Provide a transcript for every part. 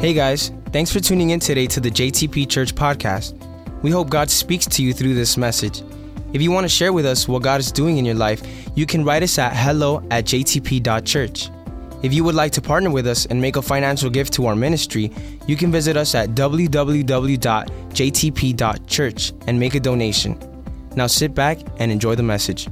Hey guys, thanks for tuning in today to the JTP Church podcast. We hope God speaks to you through this message. If you want to share with us what God is doing in your life, you can write us at hello@jtp.church. If you would like to partner with us and make a financial gift to our ministry, you can visit us at www.jtp.church and make a donation. Now sit back and enjoy the message.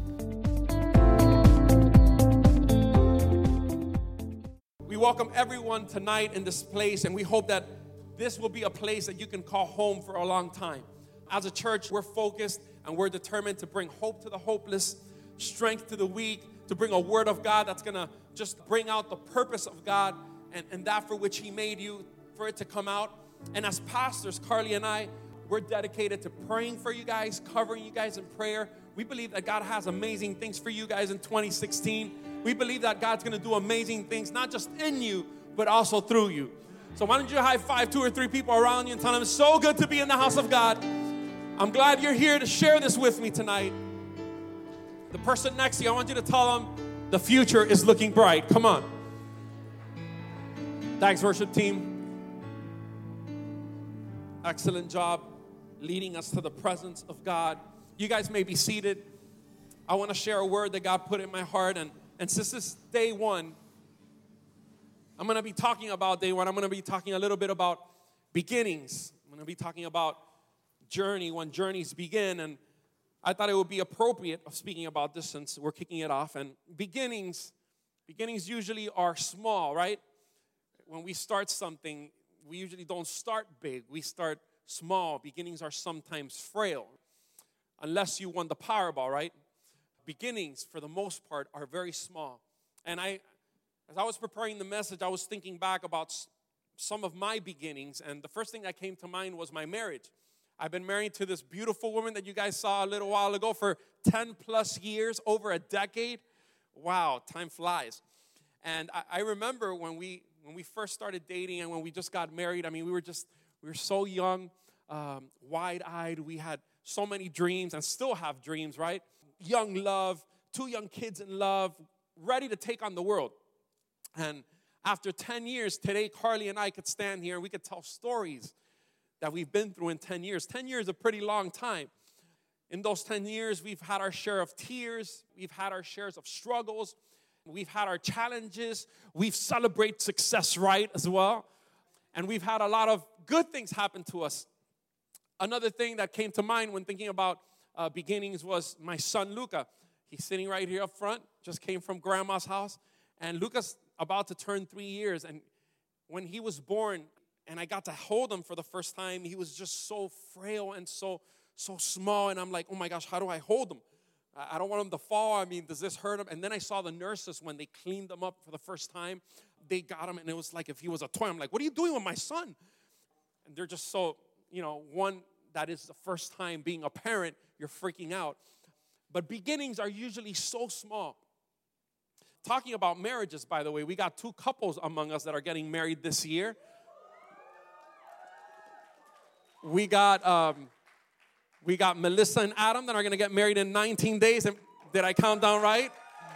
We welcome everyone tonight in this place, and we hope that this will be a place that you can call home for a long time. As a church, we're focused and we're determined to bring hope to the hopeless, strength to the weak, to bring a word of God that's going to just bring out the purpose of God and that for which He made you, for it to come out. And as pastors, Carly and I, we're dedicated to praying for you guys, covering you guys in prayer. We believe that God has amazing things for you guys in 2016. We believe that God's going to do amazing things, not just in you, but also through you. So why don't you high five 2 or 3 people around you and tell them it's so good to be in the house of God. I'm glad you're here to share this with me tonight. The person next to you, I want you to tell them the future is looking bright. Come on. Thanks, worship team. Excellent job leading us to the presence of God. You guys may be seated. I want to share a word that God put in my heart. And since this is day one, I'm going to be talking about day one. I'm going to be talking a little bit about beginnings. I'm going to be talking about journey, when journeys begin. And I thought it would be appropriate of speaking about this since we're kicking it off. And beginnings usually are small, right? When we start something, we usually don't start big. We start small. Beginnings are sometimes frail, unless you won the Powerball, right? Beginnings, for the most part, are very small. And as I was preparing the message, I was thinking back about some of my beginnings, and the first thing that came to mind was my marriage. I've been married to this beautiful woman that you guys saw a little while ago for 10 plus years, over a decade. Wow, time flies. And I remember when we first started dating and when we just got married, I mean, we were so young, wide-eyed. We had so many dreams and still have dreams, right? Young love, 2 young kids in love, ready to take on the world. And after 10 years, today, Carly and I could stand here and we could tell stories that we've been through in 10 years. 10 years is a pretty long time. In those 10 years, we've had our share of tears. We've had our shares of struggles. We've had our challenges. We've celebrated success, right, as well. And we've had a lot of good things happen to us. Another thing that came to mind when thinking about beginnings was my son, Luca. He's sitting right here up front, just came from grandma's house. And Luca's about to turn 3 years. And when he was born, and I got to hold him for the first time, he was just so frail and so small. And I'm like, oh my gosh, how do I hold him? I don't want him to fall. I mean, does this hurt him? And then I saw the nurses when they cleaned him up for the first time. They got him, and it was like if he was a toy. I'm like, what are you doing with my son? And they're just so, one that is the first time being a parent, you're freaking out. But beginnings are usually so small. Talking about marriages, by the way, we got 2 couples among us that are getting married this year. We got Melissa and Adam that are going to get married in 19 days. Did I count down right?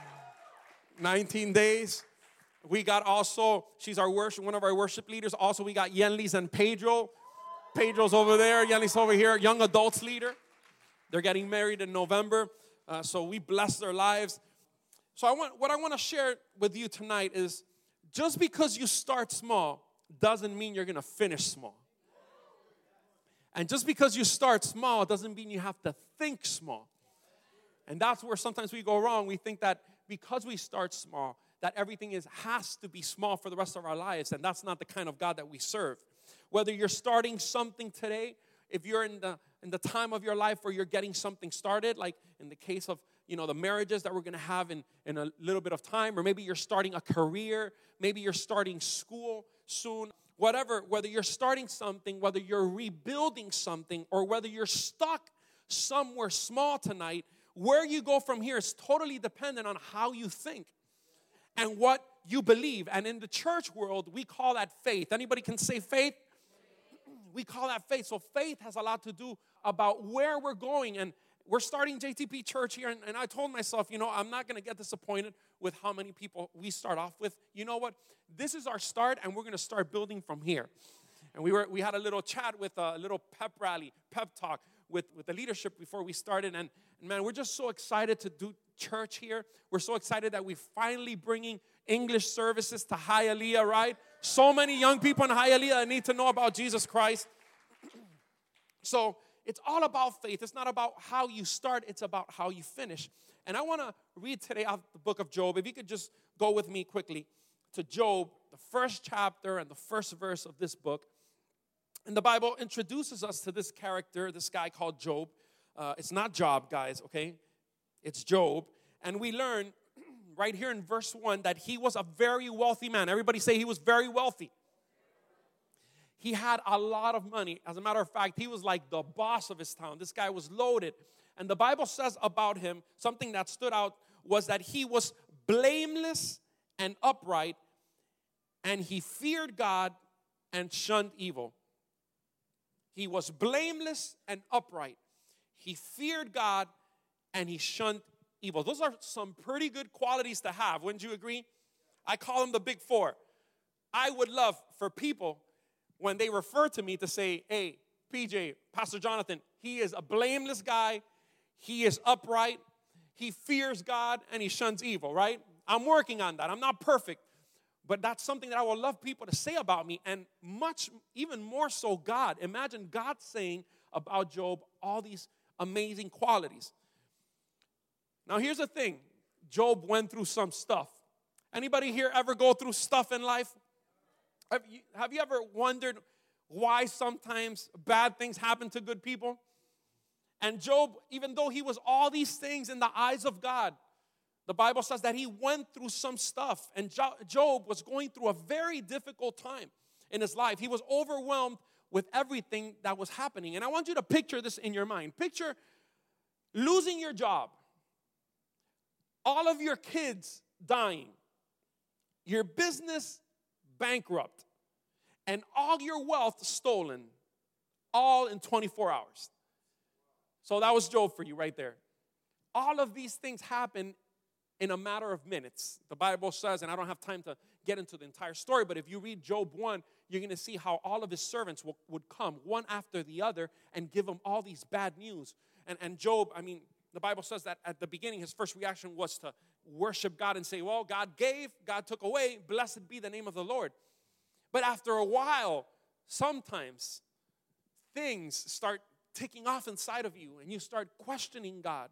19 days. We got also, she's one of our worship leaders. Also, we got Yenlis and Pedro. Pedro's over there. Yenlis over here, young adults leader. They're getting married in November. So we bless their lives. So what I want to share with you tonight is just because you start small doesn't mean you're going to finish small. And just because you start small doesn't mean you have to think small. And that's where sometimes we go wrong. We think that because we start small, that everything has to be small for the rest of our lives. And that's not the kind of God that we serve. Whether you're starting something today, if you're in the time of your life where you're getting something started, like in the case of the marriages that we're going to have in a little bit of time, or maybe you're starting a career, maybe you're starting school soon. Whatever, whether you're starting something, whether you're rebuilding something, or whether you're stuck somewhere small tonight, where you go from here is totally dependent on how you think and what you believe. And in the church world, we call that faith. Anybody can say faith? We call that faith. So faith has a lot to do about where we're going and we're starting JTP Church here, and I told myself, I'm not going to get disappointed with how many people we start off with. You know what? This is our start, and we're going to start building from here. And we had a little chat with a little pep rally, pep talk with the leadership before we started. And man, we're just so excited to do church here. We're so excited that we're finally bringing English services to Hialeah, right? So many young people in Hialeah need to know about Jesus Christ. So it's all about faith. It's not about how you start. It's about how you finish. And I want to read today out the book of Job. If you could just go with me quickly to Job, the first chapter and the first verse of this book. And the Bible introduces us to this character, this guy called Job. It's not Job, guys, okay? It's Job. And we learn right here in verse 1 that he was a very wealthy man. Everybody say he was very wealthy. He had a lot of money. As a matter of fact, he was like the boss of his town. This guy was loaded. And the Bible says about him, something that stood out was that he was blameless and upright, and he feared God and shunned evil. He was blameless and upright. He feared God and he shunned evil. Those are some pretty good qualities to have. Wouldn't you agree? I call them the big four. I would love for people, when they refer to me, to say, hey, PJ, Pastor Jonathan, he is a blameless guy. He is upright. He fears God and he shuns evil, right? I'm working on that. I'm not perfect. But that's something that I would love people to say about me, and even more so God. Imagine God saying about Job all these amazing qualities. Now here's the thing. Job went through some stuff. Anybody here ever go through stuff in life? Have you ever wondered why sometimes bad things happen to good people? And Job, even though he was all these things in the eyes of God, the Bible says that he went through some stuff. And Job was going through a very difficult time in his life. He was overwhelmed with everything that was happening. And I want you to picture this in your mind. Picture losing your job, all of your kids dying, your business bankrupt, and all your wealth stolen, all in 24 hours. So that was Job for you right there. All of these things happen in a matter of minutes. The Bible says, and I don't have time to get into the entire story, but if you read Job 1, you're going to see how all of his servants would come one after the other and give him all these bad news. And Job, the Bible says that at the beginning, his first reaction was to worship God and say, well, God gave, God took away, blessed be the name of the Lord. But after a while, sometimes things start ticking off inside of you and you start questioning God.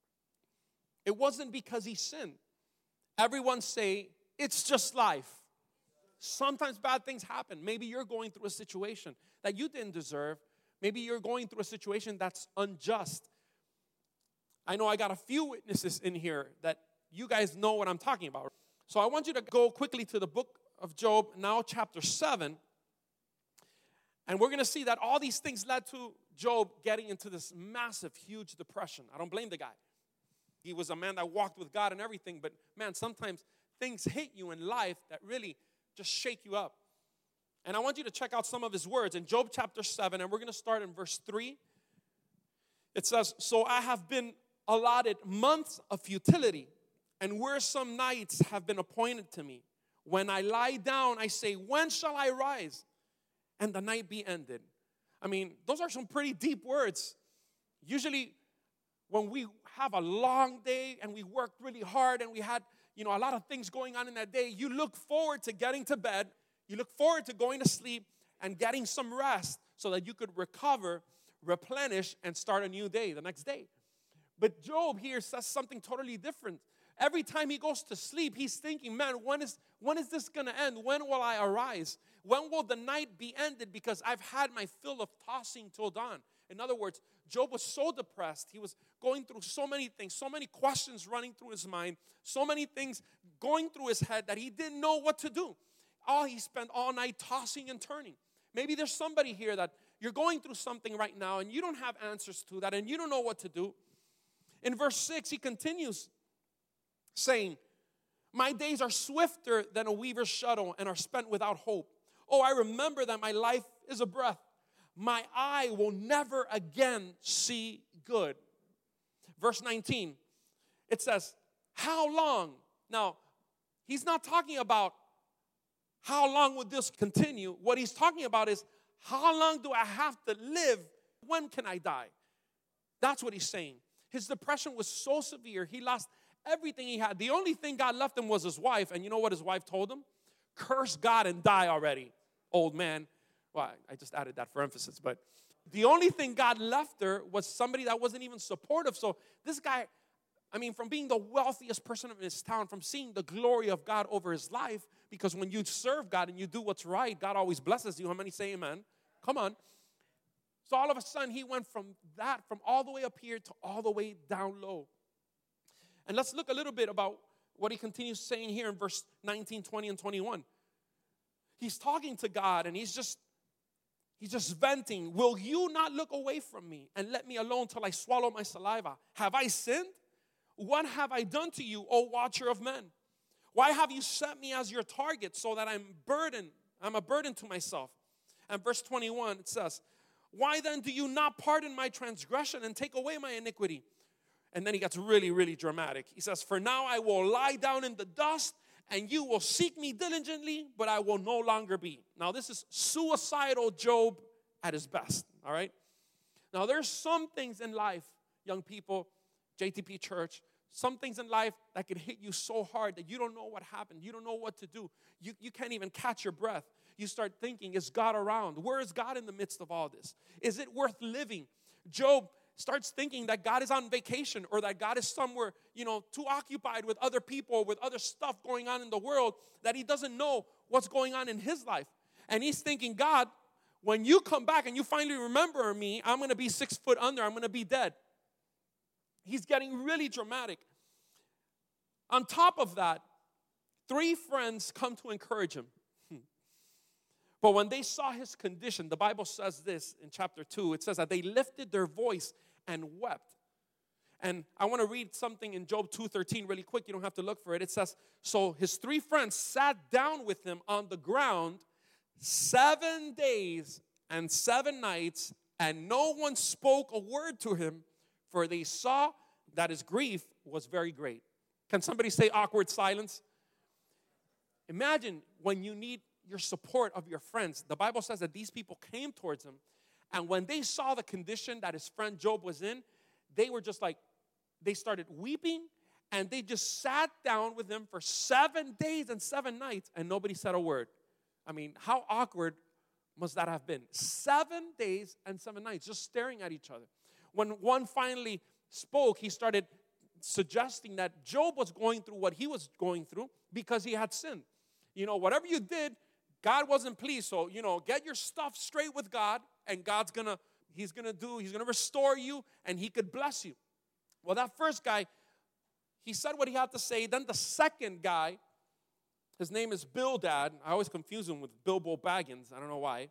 It wasn't because he sinned. Everyone say, it's just life. Sometimes bad things happen. Maybe you're going through a situation that you didn't deserve. Maybe you're going through a situation that's unjust. I know I got a few witnesses in here that you guys know what I'm talking about. So I want you to go quickly to the book of Job, now chapter 7. And we're going to see that all these things led to Job getting into this massive, huge depression. I don't blame the guy. He was a man that walked with God and everything, but man, sometimes things hit you in life that really just shake you up. And I want you to check out some of his words in Job chapter 7, and we're going to start in verse 3. It says, so I have been allotted months of futility, and wearisome nights have been appointed to me. When I lie down, I say, when shall I rise? And the night be ended. Those are some pretty deep words. Usually, when we have a long day and we worked really hard and we had, a lot of things going on in that day, you look forward to getting to bed. You look forward to going to sleep and getting some rest so that you could recover, replenish, and start a new day the next day. But Job here says something totally different. Every time he goes to sleep, he's thinking, man, when is this going to end? When will I arise? When will the night be ended? Because I've had my fill of tossing till dawn. In other words, Job was so depressed. He was going through so many things, so many questions running through his mind, so many things going through his head that he didn't know what to do. He spent all night tossing and turning. Maybe there's somebody here that you're going through something right now and you don't have answers to that and you don't know what to do. In verse 6, he continues saying, my days are swifter than a weaver's shuttle and are spent without hope. Oh, I remember that my life is a breath. My eye will never again see good. Verse 19, it says, how long? Now, he's not talking about how long would this continue. What he's talking about is, how long do I have to live? When can I die? That's what he's saying. His depression was so severe, he lost everything he had. The only thing God left him was his wife. And you know what his wife told him? Curse God and die already, old man. Well, I just added that for emphasis. But the only thing God left her was somebody that wasn't even supportive. So this guy, I mean, from being the wealthiest person in his town, from seeing the glory of God over his life, because when you serve God and you do what's right, God always blesses you. How many say amen? Come on. So all of a sudden, he went from all the way up here to all the way down low. And let's look a little bit about what he continues saying here in verse 19, 20, and 21. He's talking to God, and he's just venting. Will you not look away from me and let me alone till I swallow my saliva? Have I sinned? What have I done to you, O watcher of men? Why have you set me as your target so that I'm a burden to myself? And verse 21, it says, why then do you not pardon my transgression and take away my iniquity? And then he gets really, really dramatic. He says, for now I will lie down in the dust, and you will seek me diligently, but I will no longer be. Now this is suicidal Job at his best, all right? Now there's some things in life, young people, JTP Church, some things in life that can hit you so hard that you don't know what happened. You don't know what to do. You can't even catch your breath. You start thinking, is God around? Where is God in the midst of all this? Is it worth living? Job starts thinking that God is on vacation, or that God is somewhere, too occupied with other people, with other stuff going on in the world, that he doesn't know what's going on in his life. And he's thinking, God, when you come back and you finally remember me, I'm going to be 6 foot under. I'm going to be dead. He's getting really dramatic. On top of that, 3 friends come to encourage him. But when they saw his condition, the Bible says this in chapter 2. It says that they lifted their voice and wept. And I want to read something in Job 2:13 really quick. You don't have to look for it. It says, so his 3 friends sat down with him on the ground 7 days and 7 nights, and no one spoke a word to him, for they saw that his grief was very great. Can somebody say awkward silence? Imagine when you need your support of your friends. The Bible says that these people came towards him, and when they saw the condition that his friend Job was in, they were just like, they started weeping, and they just sat down with him for 7 days and 7 nights, and nobody said a word. I mean, how awkward must that have been? 7 days and 7 nights, just staring at each other. When one finally spoke, he started suggesting that Job was going through what he was going through because he had sinned. Whatever you did, God wasn't pleased. So, get your stuff straight with God, and He's going to restore you, and he could bless you. Well, that first guy, he said what he had to say. Then the second guy, his name is Bildad. I always confuse him with Bilbo Baggins. I don't know why.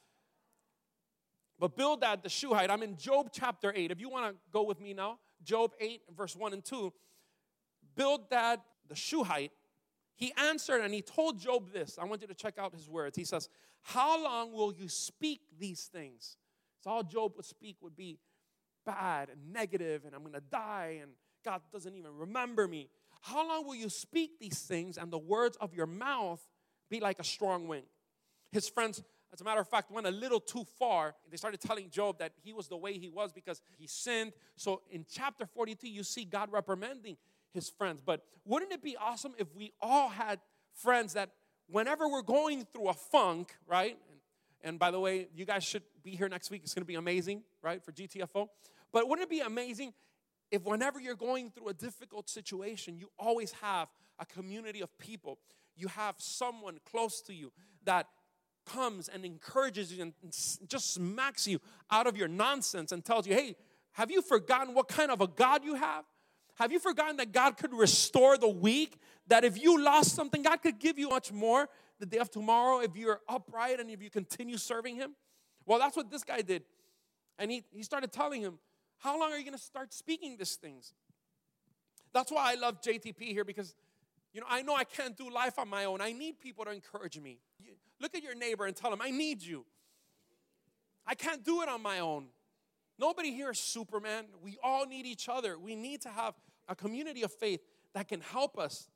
But Bildad the Shuhite, I'm in Job chapter 8. If you want to go with me now, Job 8, verse 1 and 2. Bildad the Shuhite, he answered and he told Job this. I want you to check out his words. He says, how long will you speak these things? So all Job would speak would be bad and negative, and I'm going to die, and God doesn't even remember me. How long will you speak these things and the words of your mouth be like a strong wind? His friends, as a matter of fact, went a little too far. They started telling Job that he was the way he was because he sinned. So in chapter 42, you see God reprimanding his friends. But wouldn't it be awesome if we all had friends that whenever we're going through a funk, right? And by the way, you guys should be here next week. It's going to be amazing, right, for GTFO. But wouldn't it be amazing if whenever you're going through a difficult situation, you always have a community of people. You have someone close to you that comes and encourages you and just smacks you out of your nonsense and tells you, hey, have you forgotten what kind of a God you have? Have you forgotten that God could restore the weak? That if you lost something, God could give you much more the day of tomorrow if you're upright and if you continue serving Him? Well, that's what this guy did. And he started telling him, how long are you going to start speaking these things? That's why I love JTP here, because, I know I can't do life on my own. I need people to encourage me. Look at your neighbor and tell him, I need you. I can't do it on my own. Nobody here is Superman. We all need each other. We need to have a community of faith that can help us.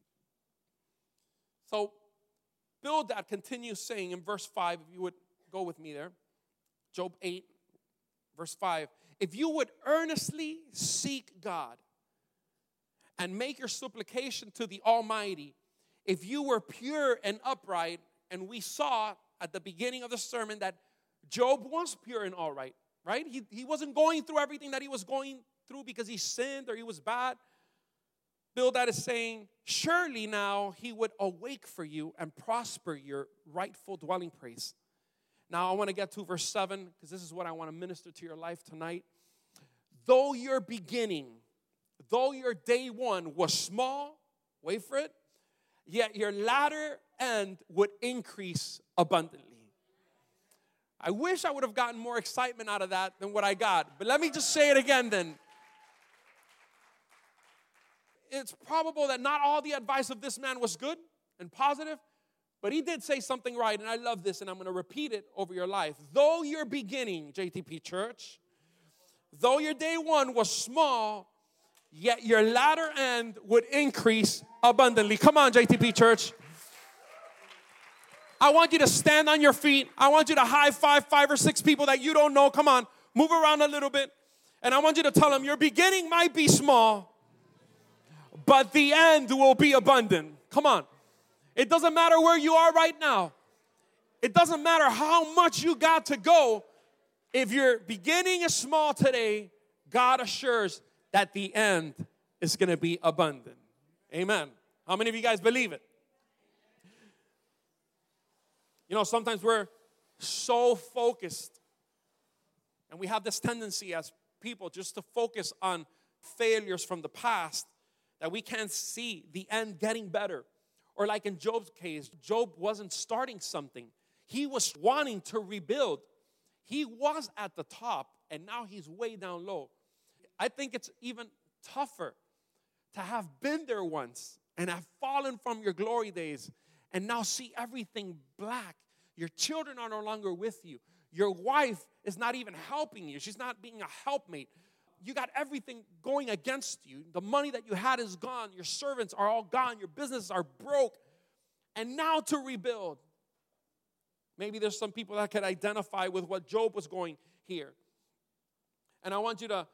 So Bildad continues saying in verse 5, if you would go with me there, Job 8, verse 5, if you would earnestly seek God and make your supplication to the Almighty, if you were pure and upright, and we saw at the beginning of the sermon that Job was pure and all right? He wasn't going through everything that he was going through because he sinned or he was bad. Bildad is saying, surely now he would awake for you and prosper your rightful dwelling place. Now I want to get to verse 7 because this is what I want to minister to your life tonight. Though your beginning, though your day one was small, wait for it, yet your latter end would increase abundantly. I wish I would have gotten more excitement out of that than what I got. But let me just say it again then. It's probable that not all the advice of this man was good and positive, but he did say something right, and I love this, and I'm going to repeat it over your life. Though your beginning, JTP Church, though your day one was small, yet your latter end would increase abundantly. Come on, JTP Church. I want you to stand on your feet. I want you to high five 5 or 6 people that you don't know. Come on, move around a little bit. And I want you to tell them, your beginning might be small, but the end will be abundant. Come on. It doesn't matter where you are right now. It doesn't matter how much you got to go. If your beginning is small today, God assures that the end is going to be abundant. Amen. How many of you guys believe it? You know, sometimes we're so focused, and we have this tendency as people just to focus on failures from the past that we can't see the end getting better. Or like in Job's case, Job wasn't starting something. He was wanting to rebuild. He was at the top, and now he's way down low. I think it's even tougher to have been there once and have fallen from your glory days and now see everything black. Your children are no longer with you. Your wife is not even helping you. She's not being a helpmate. You got everything going against you. The money that you had is gone. Your servants are all gone. Your businesses are broke. And now to rebuild. Maybe there's some people that can identify with what Job was going here. And I want you to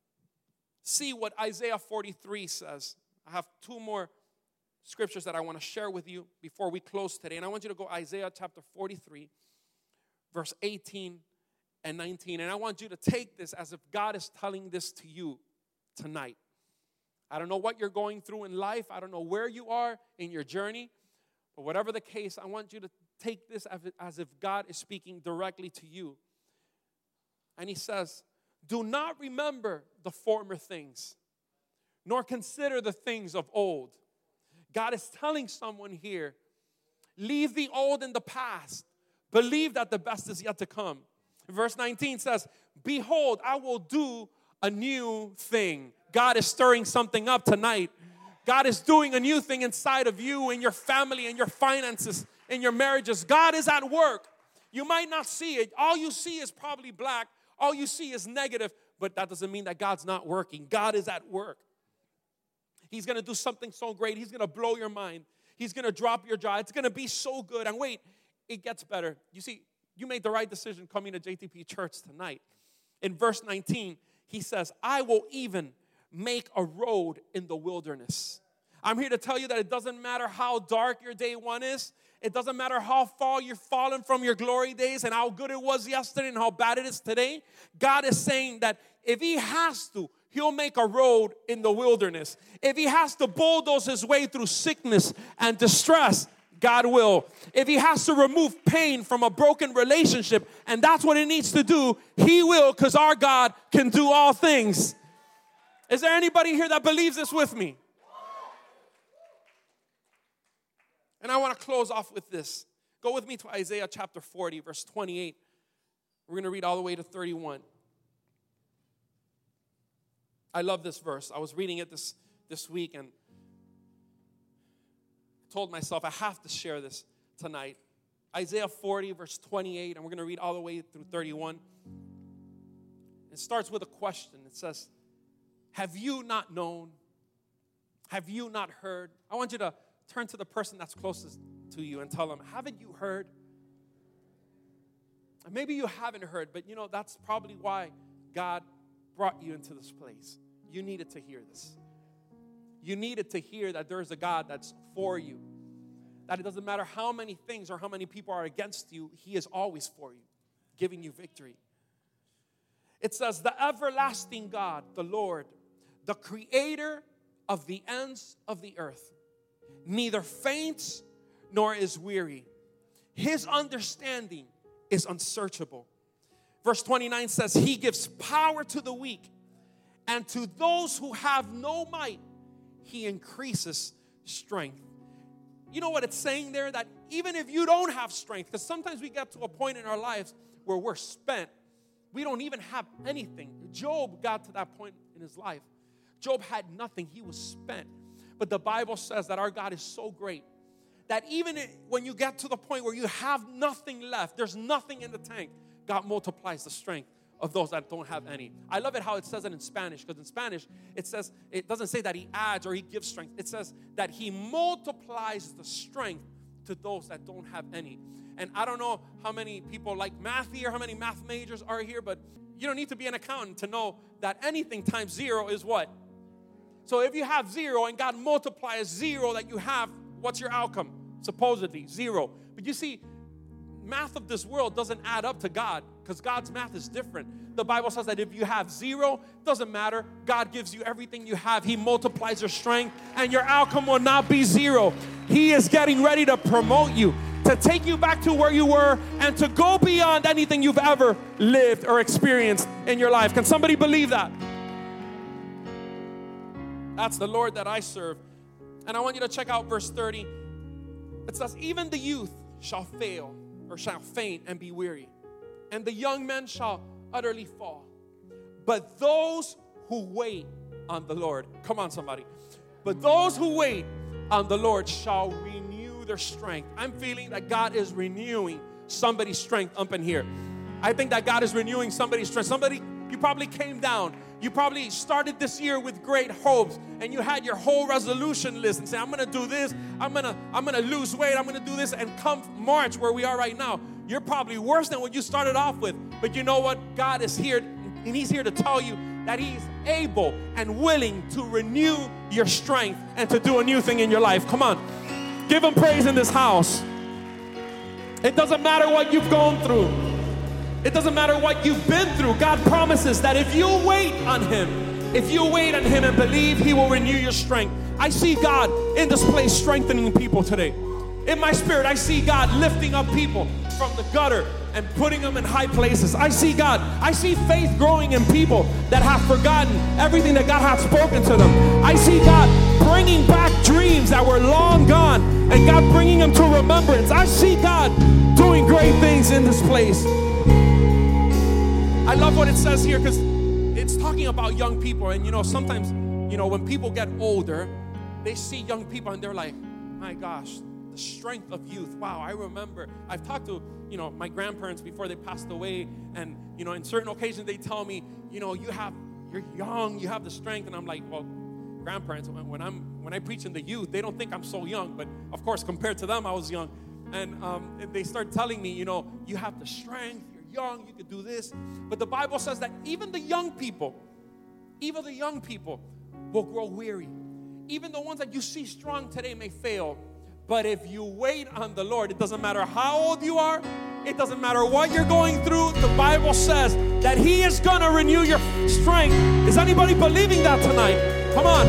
see what Isaiah 43 says. I have 2 more scriptures that I want to share with you before we close today. And I want you to go Isaiah chapter 43, verse 18 and 19. And I want you to take this as if God is telling this to you tonight. I don't know what you're going through in life. I don't know where you are in your journey. But whatever the case, I want you to take this as if God is speaking directly to you. And he says, do not remember the former things, nor consider the things of old. God is telling someone here, leave the old in the past. Believe that the best is yet to come. Verse 19 says, behold, I will do a new thing. God is stirring something up tonight. God is doing a new thing inside of you, in your family, in your finances, in your marriages. God is at work. You might not see it. All you see is probably black. All you see is negative. But that doesn't mean that God's not working. God is at work. He's going to do something so great. He's going to blow your mind. He's going to drop your jaw. It's going to be so good. And wait, it gets better. You see, you made the right decision coming to JTP Church tonight. In verse 19, he says, I will even make a road in the wilderness. I'm here to tell you that it doesn't matter how dark your day one is. It doesn't matter how far you've fallen from your glory days and how good it was yesterday and how bad it is today. God is saying that if he has to, he'll make a road in the wilderness. If he has to bulldoze his way through sickness and distress, God will. If he has to remove pain from a broken relationship, and that's what he needs to do, he will, because our God can do all things. Is there anybody here that believes this with me? And I want to close off with this. Go with me to Isaiah chapter 40, verse 28. We're going to read all the way to 31. I love this verse. I was reading it this week, and I told myself I have to share this tonight. Isaiah 40, verse 28, and we're going to read all the way through 31. It starts with a question. It says, have you not known? Have you not heard? I want you to turn to the person that's closest to you and tell them, haven't you heard? And maybe you haven't heard, but that's probably why God brought you into this place. You needed to hear this. You needed to hear that there's a God that's for you. That it doesn't matter how many things or how many people are against you, He is always for you, giving you victory. It says, the everlasting God, the Lord, the creator of the ends of the earth, neither faints nor is weary. His understanding is unsearchable. Verse 29 says, He gives power to the weak, and to those who have no might, He increases strength. You know what it's saying there? That even if you don't have strength, because sometimes we get to a point in our lives where we're spent, we don't even have anything. Job got to that point in his life. Job had nothing. He was spent. But the Bible says that our God is so great that even when you get to the point where you have nothing left, there's nothing in the tank, God multiplies the strength of those that don't have any. I love it how it says it in Spanish, because in Spanish it doesn't say that He adds or He gives strength. It says that He multiplies the strength to those that don't have any. And I don't know how many people like math here, how many math majors are here, but you don't need to be an accountant to know that anything times zero is what? So if you have zero and God multiplies zero that you have, what's your outcome? Supposedly zero. But you see, math of this world doesn't add up to God, because God's math is different. The Bible says that if you have zero, doesn't matter. God gives you everything you have. He multiplies your strength, and your outcome will not be zero. He is getting ready to promote you, to take you back to where you were, and to go beyond anything you've ever lived or experienced in your life. Can somebody believe that? That's the Lord that I serve. And I want you to check out verse 30. It says, even the youth shall fail, or shall faint and be weary, and the young men shall utterly fall. But those who wait on the Lord, come on somebody, but those who wait on the Lord shall renew their strength. I'm feeling that God is renewing somebody's strength up in here. I think that God is renewing somebody's strength. Somebody, you probably came down. You probably started this year with great hopes, and you had your whole resolution list and say, I'm going to do this, I'm going to lose weight, I'm going to do this, and come March where we are right now, you're probably worse than what you started off with. But you know what? God is here, and He's here to tell you that He's able and willing to renew your strength and to do a new thing in your life. Come on. Give Him praise in this house. It doesn't matter what you've gone through. It doesn't matter what you've been through. God promises that if you wait on Him and believe, He will renew your strength. I see God in this place strengthening people today. In my spirit, I see God lifting up people from the gutter and putting them in high places. I see God. I see faith growing in people that have forgotten everything that God has spoken to them. I see God bringing back dreams that were long gone, and God bringing them to remembrance. I see God doing great things in this place. I love what it says here, because it's talking about young people. And sometimes, when people get older, they see young people and they're like, my gosh, the strength of youth. Wow, I remember, I've talked to, my grandparents before they passed away. And, in certain occasions they tell me, you're young, you have the strength. And I'm like, well, grandparents, when I preach in the youth, they don't think I'm so young. But of course, compared to them, I was young. And they start telling me, you have the strength. Young, you could do this. But the Bible says that even the young people will grow weary. Even the ones that you see strong today may fail. But if you wait on the Lord, it doesn't matter how old you are, it doesn't matter what you're going through, the Bible says that He is going to renew your strength. Is anybody believing that tonight? Come on.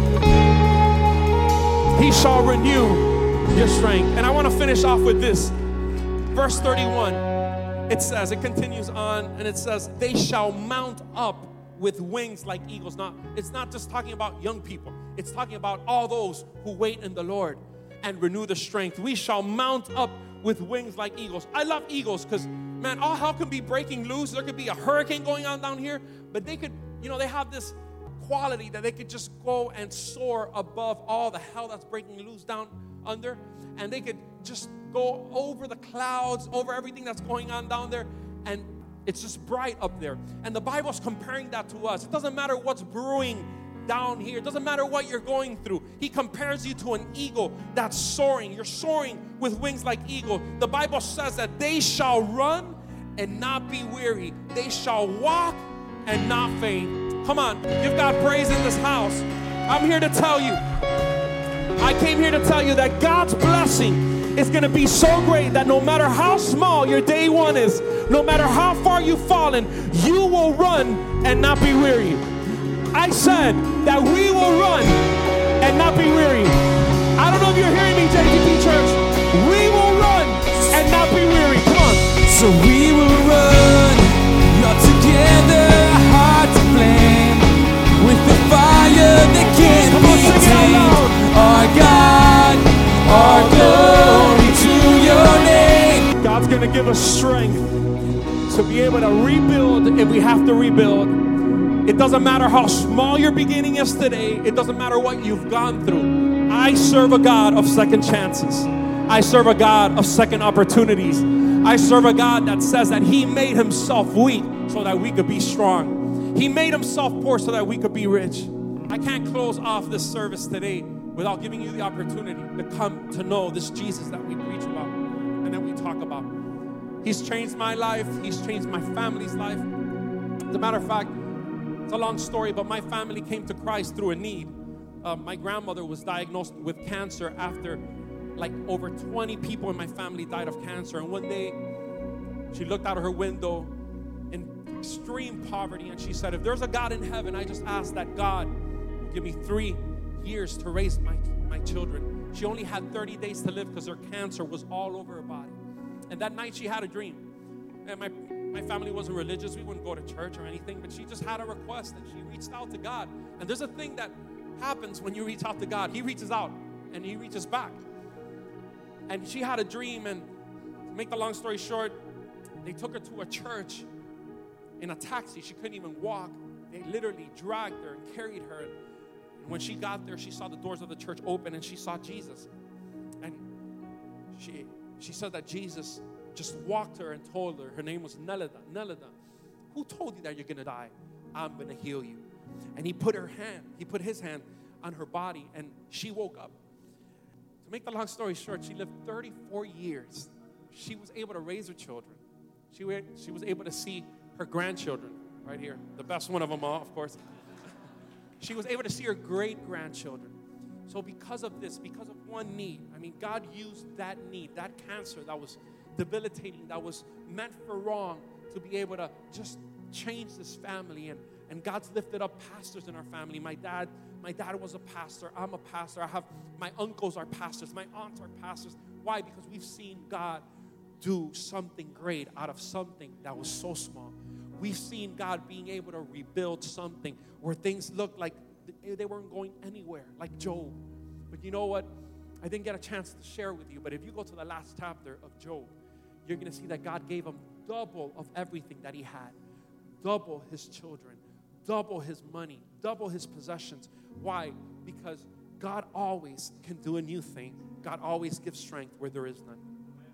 He shall renew your strength. And I want to finish off with this. Verse 31. It continues on, and it says, they shall mount up with wings like eagles. Now, it's not just talking about young people. It's talking about all those who wait in the Lord and renew the strength. We shall mount up with wings like eagles. I love eagles because, man, all hell can be breaking loose. There could be a hurricane going on down here, but they could, they have this quality that they could just go and soar above all the hell that's breaking loose down under, and they could just go over the clouds, over everything that's going on down there, and It's just bright up there. And the Bible's comparing that to us. It doesn't matter what's brewing down here. It doesn't matter what you're going through. He compares you to an eagle that's soaring. You're soaring with wings like eagle. The Bible says that they shall run and not be weary. They shall walk and not faint. Come on, give God praise in this house. I'm here to tell you. I came here to tell you that God's blessing is going to be so great that no matter how small your day one is, no matter how far you've fallen, you will run and not be weary. I said that we will run and not be weary. I don't know if you're hearing me, JTP Church. We will run and not be weary. Come on. So we will run, not together, heart to flame, with the fire that can't be tamed. Our God, our glory to your name. God's going to give us strength to be able to rebuild if we have to rebuild. It doesn't matter how small your beginning is today. It doesn't matter what you've gone through. I serve a God of second chances. I serve a God of second opportunities. I serve a God that says that He made Himself weak so that we could be strong. He made Himself poor so that we could be rich. I can't close off this service today without giving you the opportunity to come to know this Jesus that we preach about and that we talk about. He's changed my life. He's changed my family's life. As a matter of fact, it's a long story, but my family came to Christ through a need. My grandmother was diagnosed with cancer after like over 20 people in my family died of cancer. And one day, she looked out of her window in extreme poverty and she said, if there's a God in heaven, I just ask that God give me 3 years to raise my children. She only had 30 days to live because her cancer was all over her body. And that night she had a dream. And my family wasn't religious. We wouldn't go to church or anything, but she just had a request and she reached out to God. And there's a thing that happens when you reach out to God. He reaches out and He reaches back. And she had a dream, and to make the long story short, they took her to a church in a taxi. She couldn't even walk. They literally dragged her and carried her. And when she got there, she saw the doors of the church open and she saw Jesus. And she said that Jesus just walked her and told her name was Nelida. Nelida, who told you that you're going to die? I'm going to heal you. And he put his hand on her body, and she woke up. To make the long story short, she lived 34 years. She was able to raise her children. She was able to see her grandchildren right here. The best one of them all, of course. She was able to see her great-grandchildren. So because of this, because of one need, God used that need, that cancer that was debilitating, that was meant for wrong, to be able to just change this family. And God's lifted up pastors in our family. My dad was a pastor. I'm a pastor. I have my uncles are pastors. My aunts are pastors. Why? Because we've seen God do something great out of something that was so small. We've seen God being able to rebuild something where things looked like they weren't going anywhere, like Job. But you know what? I didn't get a chance to share with you, but if you go to the last chapter of Job, you're going to see that God gave him double of everything that he had. Double his children, double his money, double his possessions. Why? Because God always can do a new thing. God always gives strength where there is none.